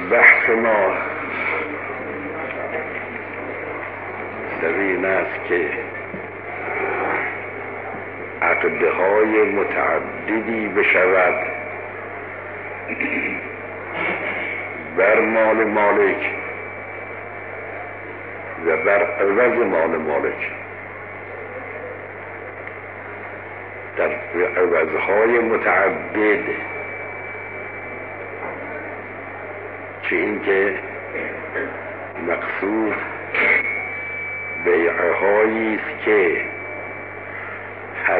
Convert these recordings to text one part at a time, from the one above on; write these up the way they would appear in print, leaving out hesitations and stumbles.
بحث ما در این است که عقدهای متعددی بشود بر مال مالک و بر عوض مال مالک، در عوضهای متعدد، چه اینکه مقصود بیعهایی است که هر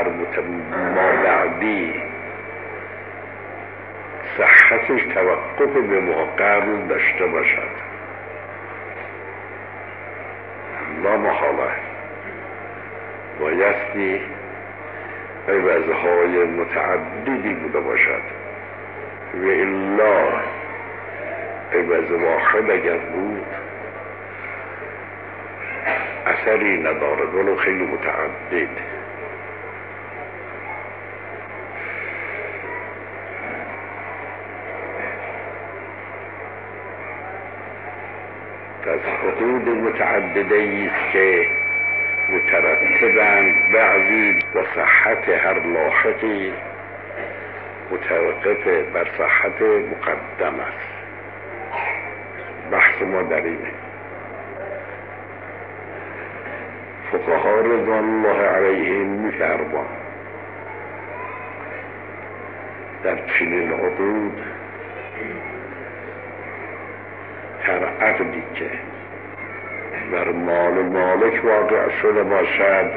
مابعدی صحتش توقف به ما قبل داشته باشد، لا محاله بایستی عوضهای متعددی بوده باشد و الا عوض واحد اگر بود اثری ندارد ولو خیلی متعدد. از حدود متعدده است که مترتبند، بعضی با صحت هر لاحقی متوقف بر صحت مقدم است. بحث ما در اینه. فقها رضوان الله علیهم می‌فرمایند در چنین حدود هر عقدی که بر مال مالک واقع شده باشد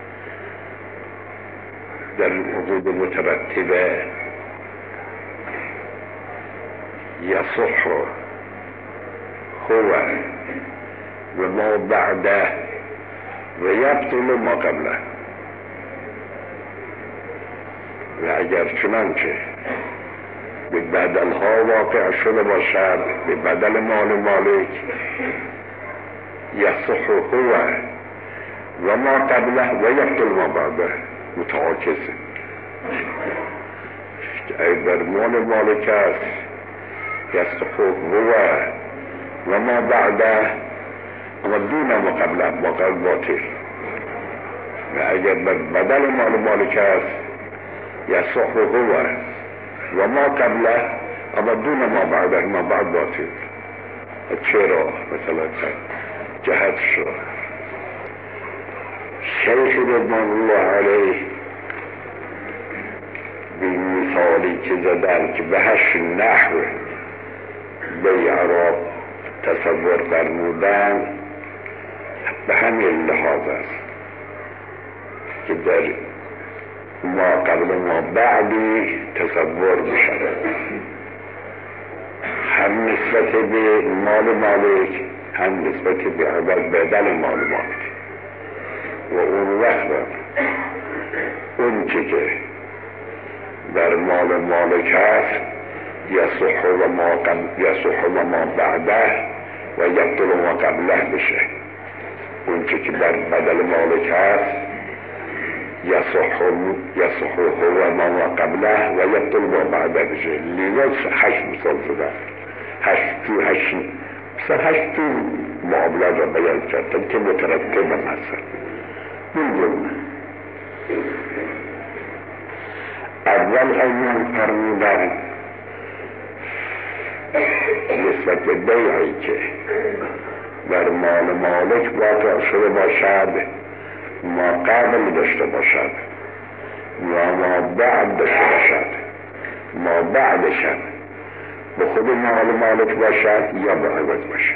در این حدود مترتبه یصح هو و ما بعده و یبطل ما قبله. و اگر چنانچه به بدلها واقع شده باشد به بدل مال مالک یصح هو و ما قبله و یبطل ما بعده، متعاکسه. اگر بر مال مالک است یصح هو و ما بعده اما دون ما قبله ما قبل باطل. و اگر بر بدل مال مالک است یصح هو و ما قبله اما دون ما بعده ما بعد باطل. چرا؟ مثلا جهت شد شیخ رضوان الله علیه به مثالی که زدن که به 8 نحو بیع را تصور فرمودن به همین لحاظ است که در ما قبل ما بعدی تصور بشود، هم نسبت به مال مالک هم نسبت به عوض بدل مال مالک. و اون وقت اون چه که در مال مالک هست یصح و ما بعده و یبطل ما قبله بشه. اون چه که در بدل مالک هست یصح هو ما قبله و یبطل ما بعده بشه. لینا 8 مثال زدن، 8 تو معاملات را بیان کردن که مترتب هستن. بگم اول ایمان فرمودن نسبت به بیعی که بر مال مالک واقع شده باشد ما قبل داشته باشد و ما بعد داشته باشد، ما بعدشم به خود مال مالک باشد یا به عوض باشد.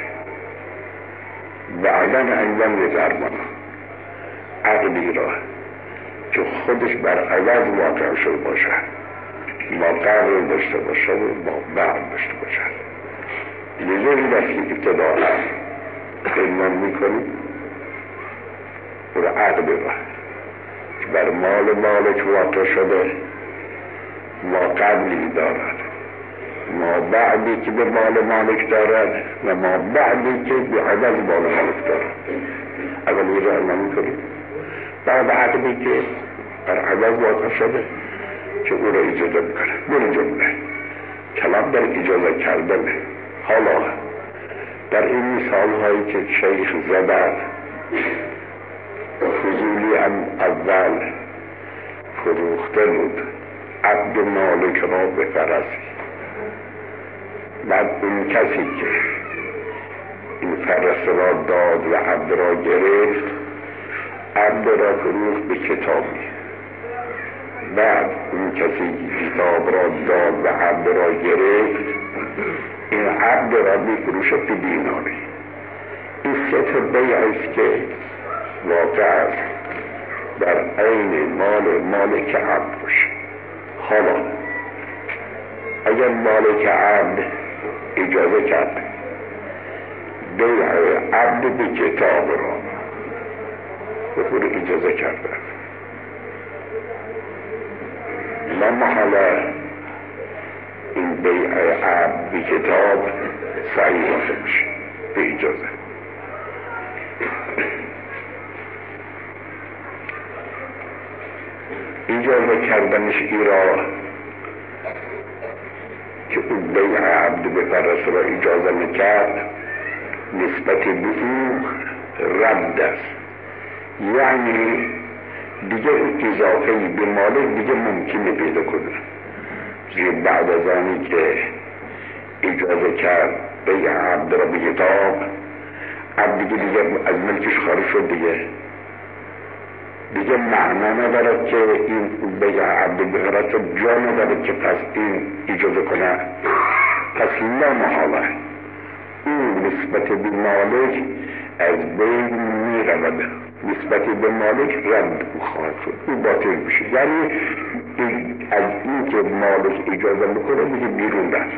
بعدا انجام می‌فرمایند عقلی را که خودش بر عوض واقع شده باشد ما قبل داشته باشد و ما بعد داشته باشد. لذا دستی ابتداء ایمان میکنیم و عقل را که بر مال مالک واقع شده ما قبلی دارد، ما بعدی که به مال مالک دارد و ما بعدی که به عوض مال مالک دارد. اولی را ایمان میکنیم. بعد عقلی که بر عوض واقع شده که او را اجازه بکنه. بر جمله کلام در اجازه کردن حالا در این مثال هایی که شیخ زدن، فضولی هم اول فروخته بود عبد مالک را به فرسی، بعد اون کسی که این فرس را داد و عبد را گرفت، عبد را فروخت به کتابی، بعد اون کسی که کتاب را داد و عبد را گرفت، این عبد را میفروشد به دیناری. این سه تا بیع است که واقع است در عین مالک عبد باشه. حالا اگر مالک عبد اجازه کرد بیع عبد به کتاب را به خود اجازه کرده، لا محاله این بیع عبد به کتاب صحیح واقع میشه به اجازه. اجازه کردنش ایرا که اون بیع عبد به فرس را اجازه میکرد نسبت به او رد است، یعنی دیگه اضافه به مالک دیگه ممکنه پیدا کنه. بعد از آنی که اجازه کرد بیع عبد را به کتاب، عبد دیگه از ملکش خارج شد، دیگه معنا ندارد که این بیع عبد به فرس جا ندارد که پس این اجازه کنه. پس لا محاله این نسبت به مالک از بین می رود، نسبت به مالک رد خواهد شد، او باطل میشه. یعنی از این که مالک اجازه بکنه دیگه بیرون رفت.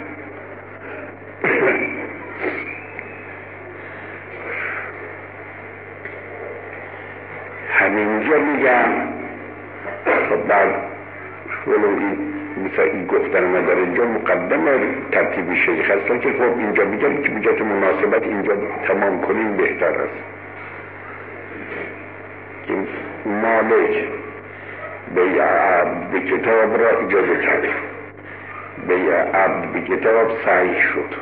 همینجا میگم خب بعد ولو این مثل این گفتن نداره، اینجا مقدم ترتیب شیخ هستن که خب اینجا میگم که بجات مناسبت اینجا تمام کنیم بهتر است که مالک بیع عبد به کتاب را اجازه کرد، بیع عبد به کتاب صحیح شد،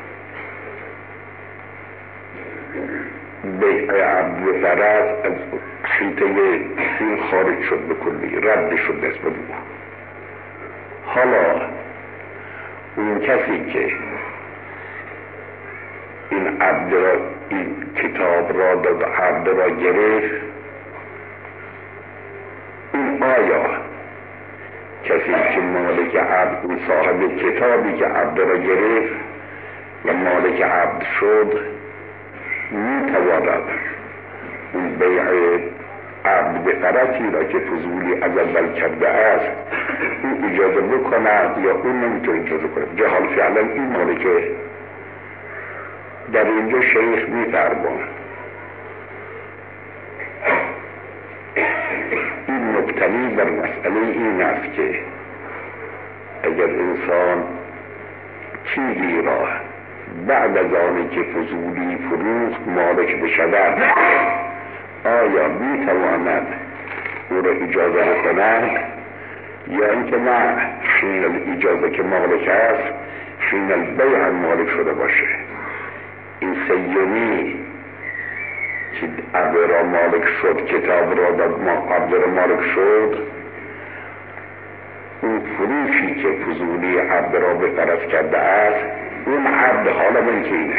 بیع عبد به فرس از حیطه این خارج شد به کلی، رد شد نسبت به. حالا اون کسی که این عبد را، این کتاب را داد عبد را گرفت، این آیا کسی که مالک عبد، اون صاحب کتابی که عبد را گرفت و مالک عبد شد، میتواند اون بیع عبد به فرسی را که فضولی از اول کرده است این اجازه بکند یا اون نمیتونه اجازه کنه؟ جهال فعلا این مالکه. در اینجا شیخ میفرمان این مبتنی بر مسئله این است که اگر انسان چیزی را بعد از آنی که فضولی فروخت مالک بشود، آیا میتواند او را اجازه کند یا اینکه نه حین الاجازه که مالک است حین البیع مالک شده باشه. این سیمی که عبد را مالک شد، کتاب را داد ما عبد را مالک شد، اون فروشی که فضولی عبد را به فرس کرده است اون عبد حالا ملکینه.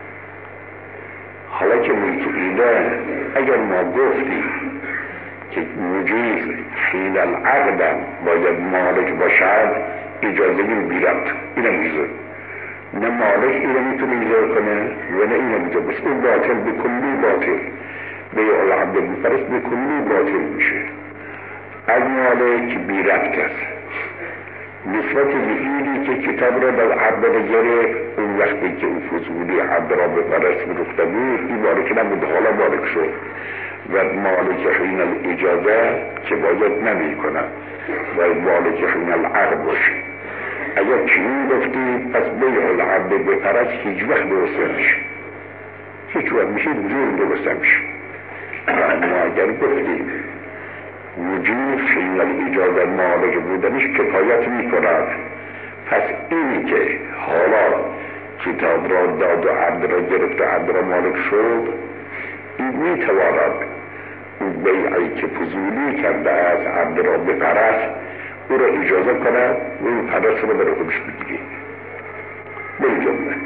حالا که ملکینه، اگر ما گفتیم که مجیز حین العقدم باید مالک باشد، اجازه این بیرد اینه میزه، نه مالک اینه میتونه اجازه کنه و نه اینه میتونه، بس اون باطل بکنی باطل، بیع العبد بفرس بکنی باطل میشه، از مالک بیرد است. نسبت به اینی که کتاب را در عبد را گرفت، اون وقتی که اون فضولی عبد را به فرس بروخته بود این مالک نبود، حالا مالک شد و مالک حین الاجازه که باید نمی کنن و مالک حین العقد باشه. اگر چنین گفتیم پس بیع العبد به فرس هیچ وقت درست نمیشه، هیچ وقت میشه جور درست نمیشه. اما اگر گفتیم وجود حین الاجازه مالک بودنش کفایت میکند، پس اینی که حالا کتاب را داد و عبد را گرفت و عبد را مالک شد، این میتواند اون بیعی که فضولی کرده از عبد را بپرست او را اجازه کند و این پرست را برای خودش بگیرید. بالجمله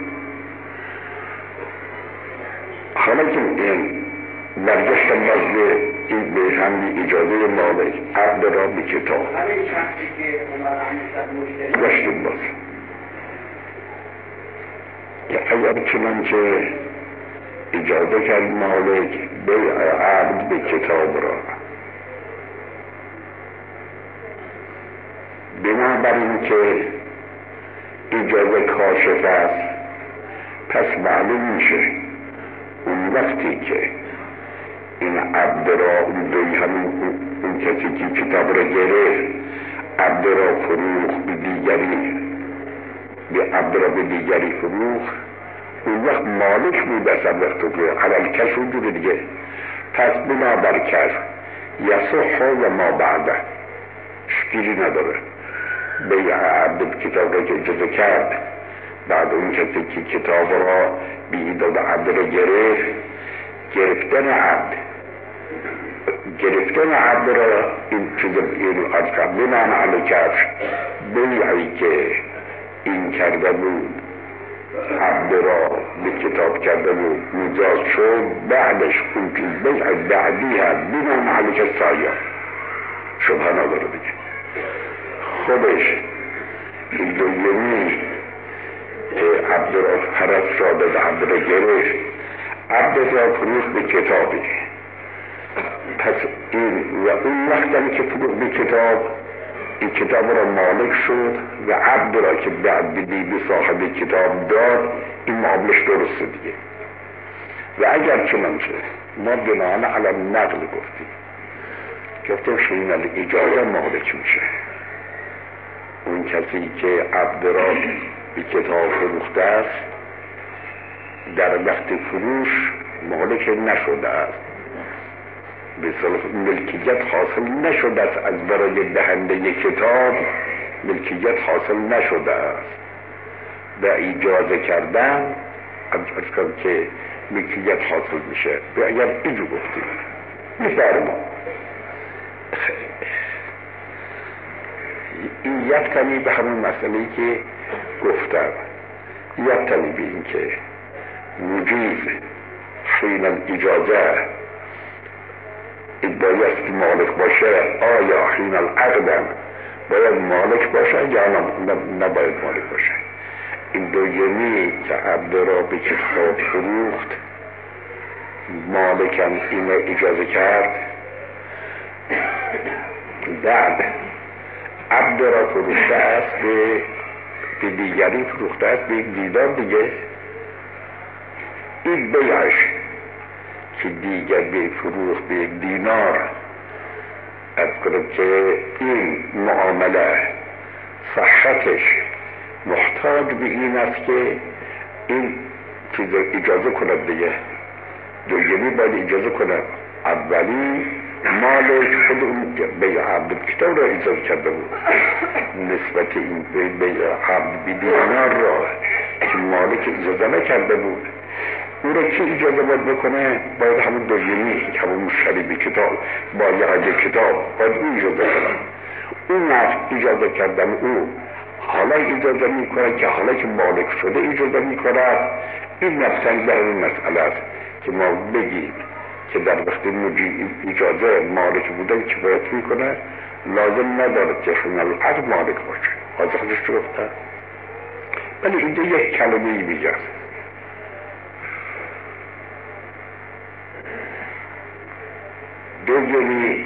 حالا که این برگشتم باز به این به همین اجازه مالک عبد را به کتاب گشتیم باز که اگر چنانچه اجازه کرد مالک بیع عبد به کتاب را، بنابراین که اجازه کاشف است، پس معلوم میشه اون وقتی که این عبد را اون کسی که کتاب را گرفت عبد را فروخت به دیگری، به عبد را به دیگری فروخت، اون وقت مالک بود اصلا وقت رو علال کش وجود دیگه. پس بنابر کش یصح و ما بعده شکیری نداره. بیع عبد کتاب را که اجازه کرد، بعد اون کسی که کتاب را به ایداد عبد را گرفتن عبد را این چیز این از قبل من علی کفش بیعی که این کرده بود عبد را به کتاب کرده بود مجاز شد، بعدش اون چیز بیع بعدی هم بینام علی که سایه شبه نداره دیگه. خودش این دویمی که عبد را پرست را داد عبد را گرفت، عبد را فروخت به کتابی. پس این و اون وقتی که فروخت به کتاب، این کتاب را مالک شد و عبد را که بعد به صاحب کتاب داد، این معاملش درسته دیگه. و اگر چنانچه ما بناهن علی نقل گفتیم شین اجازه مالک میشه، اون کسی که عبد را به کتاب فروخته است در وقت فروش مالک نشده است، به صلاح ملکیت حاصل نشده است، از برای دهنده کتاب ملکیت حاصل نشده است و اجازه کردن از که ملکیت حاصل میشه. و اگر اینجا گفتیم میفرما این یبتنی به همون مسئله‌ای که گفتم، یبتنی به این که مجیز حین الاجازه بایست مالک باشه، آیا حین العقدم باید مالک باشه یا نباید مالک باشه. این دویمی که عبد را به کتاب فروخت مالکم این اجازه کرد، بعد عبد را فروخته است به دیگری فروخته است به یک دیدار دیگه، این بیعش که دیگر به فروخت به یک دینار، از کنم که این معامله صحتش محتاج به این است که این چیز اجازه کند دیگه. دویمی باید اجازه کند. اولی مالک خود اون بیع عبد کتاب را اجازه کرده بود، نسبت این بیع عبد به دینار را که مالک اجازه نکرده بود، او را که اجازه باید بکنه؟ باید همون دویمی که همون مشتری به کتاب با یه کتاب باید او اجازه کنه. اون اجازه کردن او حالا اجازه میکنه که حالا که مالک شده اجازه میکنه. این نفسن به این مسئله است که ما بگیم که در وقت اجازه مالک بودن که باید میکنه، لازم نداره که حین العقد مالک باشه. حاضر خودش رو گفته، ولی اینجا یک کلمه ای میگه دویمی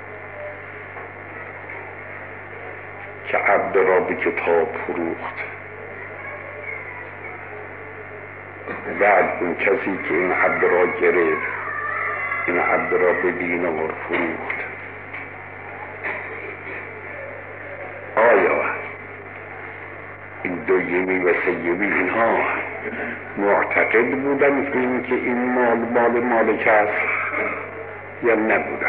که عبد را به کتاب فروخت، بعد اون کسی که این عبد را گرفت این عبد را به دینار فروخت، آیا این دویمی و سیمی اینها معتقد بودن که این مال مالک است یا نبودن؟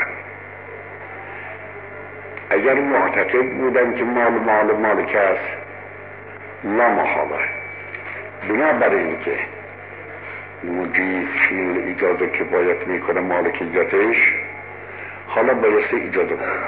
اگر معتقد بودن که مال مالک است، لا محاله بنابراین که مجیز حین اجازه کفایت میکنه مالکیتش، حالا بایسته اجازه کنه،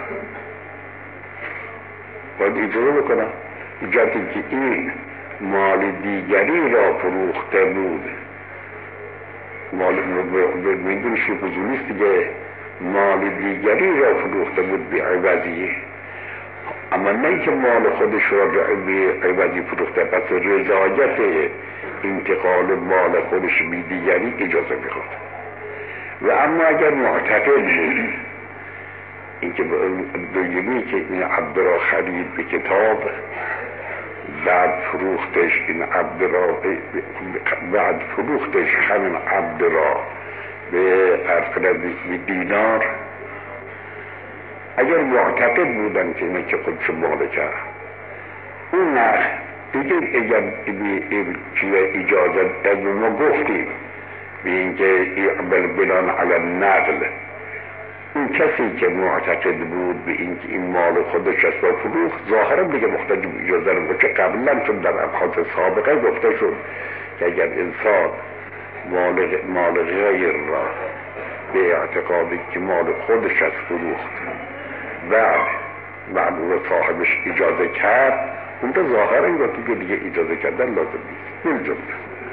باید اجازه بکنه. ایجادی که این مال دیگری را فروخته بود، مال میدونش فضولیست دیگه، مال دیگری را فروخته بود به عوضی، اما نه که مال خودش را به عوضی فروخته، پس رضایت انتقال مال خودش به دیگری اجازه میخواد. و اما اگر معتقد بود اینکه دویمی که این عبد را خرید به کتاب، بعد فروختش این عبد را بعد فروختش همین عبد را به به دینار، اگر معتقد بودن که اینه که خودش مالکه، اون نخ دیگه اگر اجازه از ما گفتیم به اینکه بنان علی نقل، اون کسی که معتقد بود به اینکه این مال خودش است و فروخت، ظاهرا دیگه محتاج به اجازه رو باشه. قبلا چون در ابحاث سابقه گفته شد که اگر انسان مال غیر را به اعتقادی که مال خودش است فروخت بعد اون صاحبش اجازه کرد، اون تو ظاهرا یا دیگه اجازه کردن لازم نیست. این جمله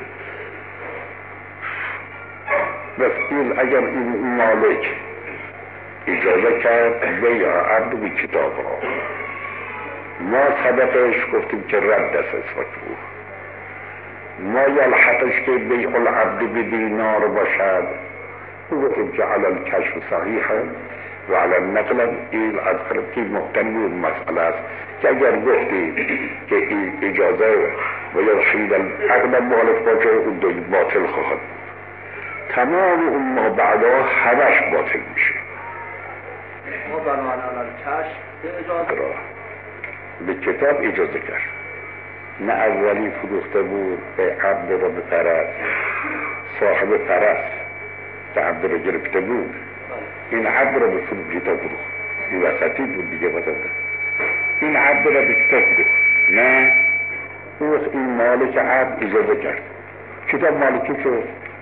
بس این اگر این مالک اجازه کرد بیع عبد به کتاب ها، ما سبقش گفتیم که رد است مکروه، ما یلحقش که بیع العبد به دینار باشد، گفتیم که علی الکشف صحیحه و علی النقل این از خربتی محتمی اون مسئله است که اگر گفتیم که این اجازه و یا خیل العقل مالک باشه، اون دوی باطل خواهد بود. تمام اون ما بعدا همش باطل میشه. ما بنابراین علی الکشف اجازه را به کتاب اجازه کرد، نه اولی فروخته بود به عبد را به پرست، صاحب پرست که عبد را گرفته بود، این عبد را به کتاب فروخت، این وسطی بود دیگه مثلا این عبد را به کتاب فروخت، نه این مالک عبد اجازه کرد، کتاب مالکی شد،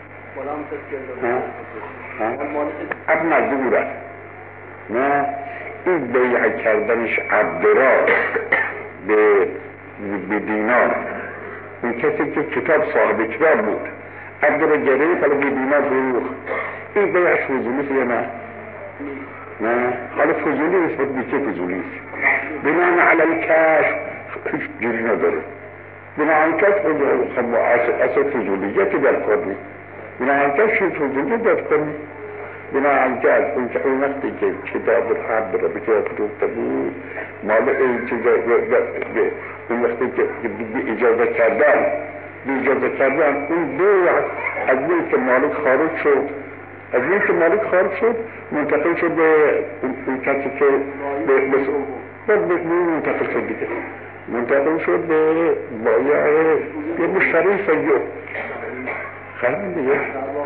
عبد مجبور است، نه این بیع کردنش عبد را به دینار، این کسی که کتاب صاحب کتاب بود عبد را گرفت حالا به دینار فروخت، این بیعش فضولیست یا نه؟ نه حالا فضولی نسبت به چه فضولیست؟ بنام علی الکشف هیچ جوری نداره، بنام کشف اصل فضولیتی در کنی، بنام کشف فضولی در کنی، بنام کشف اون وقتی که کتاب عبد را به کتاب فروخته بود مال این چیزا اون وقتی که اجازه کردن اون بیع از این که مالک خارج شد، از این که مالک خارج شد منتقل شد به اون کسی که منتقل شد دیگه، منتقل شد به بایع یه مشتری سید خیلی دیگه.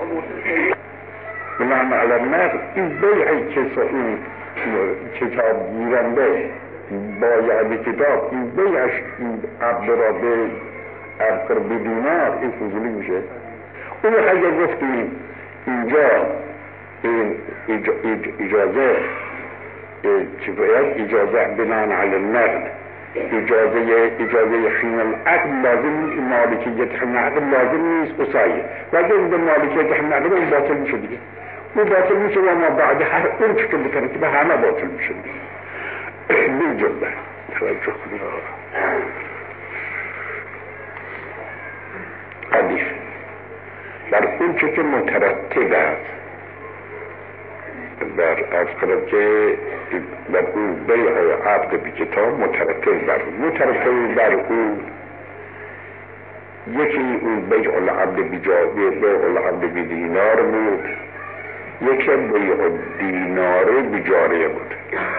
بنام علی النقل این بیعی که این کتاب گیرنده بایع به کتاب، این بیعش این عبد را به دینار، این فضولی میشه. اون اگر گفتیم اینجا این اجازه که باید اجازه بنان علی النقل، اجازه حین العقل لازم، مالکیت حین العقل لازم نیست اصایه، و اگر به مالکیت حین العقل اون باطل میشه دیگه، اون باطل میشه و ما بعد هر اون که بترکیب همه باطل میشه دیگه. این جمله توجه کنید حدیث بر اون چه که مترتب است بر از کنم که بر اون بیع عبد به کتاب مترتب بر اون یکی اون بیع العبد به دینار بود، یکی بیع دینار بجاریه بود.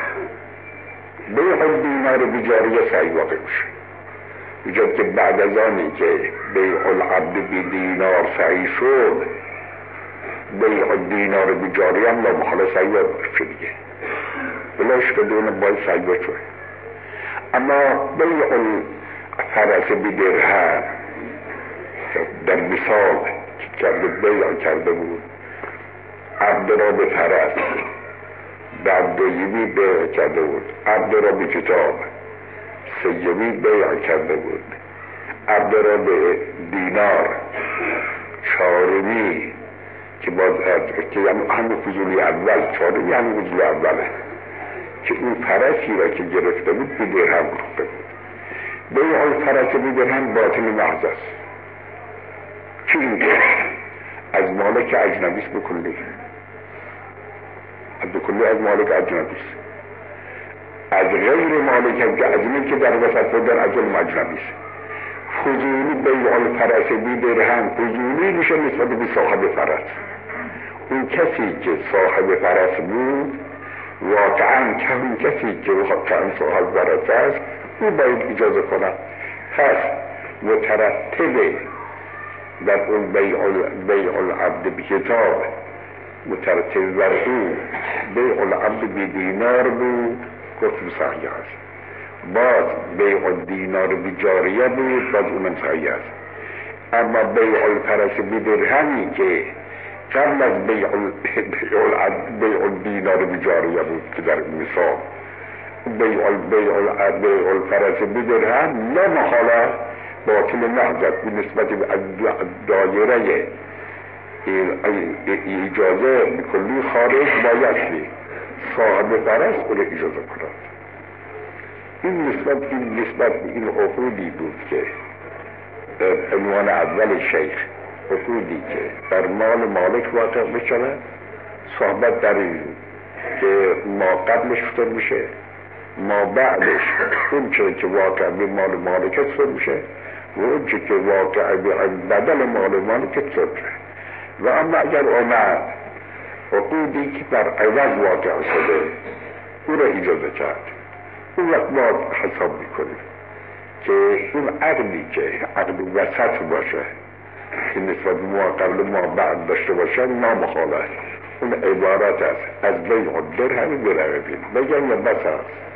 بیع دینار بجاریه سعی واقع میشه اینجا که بعد از آنی که بیع العبد به دینار سعی شد، بیع دینار بجاری هم لامحاله سعی واقع دیگه، بلاش که دونه باید سعی بچوه. اما بیع الفرس به درهم در مثال کرده بیان کرده بود عبد را به فرس، بعد دویمی بیان کرده بود عبد را به کتاب، سیمی بیان کرده بود عبد را به دینار، چهارمی که باز که همون فضولی اول، چهارمی همون فضولی اوله که اون فرسی را که گرفته بود به درهم گفته بود. بیع الفرس به درهم باطل محض است. چی اینکه از مالک اجنبی است بکلی، از مالک اجنبی است، از غیر مالک اجنبی که در وسط بودن از اون اجنبی است. فضولی بیع الفرس به درهم فضولی میشه نسبت به صاحب فرس. اون کسی که صاحب فرس بود واقعا همون کسی که واقعا صاحب فرس است او باید اجازه کنه. پس مترتبه در اون بیع العبد به کتاب، مترتب بر او بیع العبد به دینار بود، گفتم صحیح است. باز بیع الدینار به جاریه بود، باز اونم صحیح است. اما بیع الفرس به درهمی که قبل از بیع الدینار به جاریه بود که در مثال بیع الفرس به درهم لا محاله باطل محض به نسبت به دایره اجازه کلی خارج بایستی صاحب فرس اون اجازه کند. این نسبت به این عقودی بود که عنوان اول شیخ، عقودی که بر مال مالک واقع بشود، صحبت در این که ما قبلش فتر میشه، ما بعدش اون چه که واقع به مال مالکت فتر میشه و اون چه که واقع به بدل مال مالکت فتر میشه. و اما اگر اومد عقودی که بر عوض واقع شده او را اجازه کرد، اون وقت ما حساب میکنیم که اون عقدی که عقد وسط باشه که نسبت ما قبل ما بعد داشته باشه نامخالف، اون عبارت است از بیع درهمی به رقبین بگن یا بس است.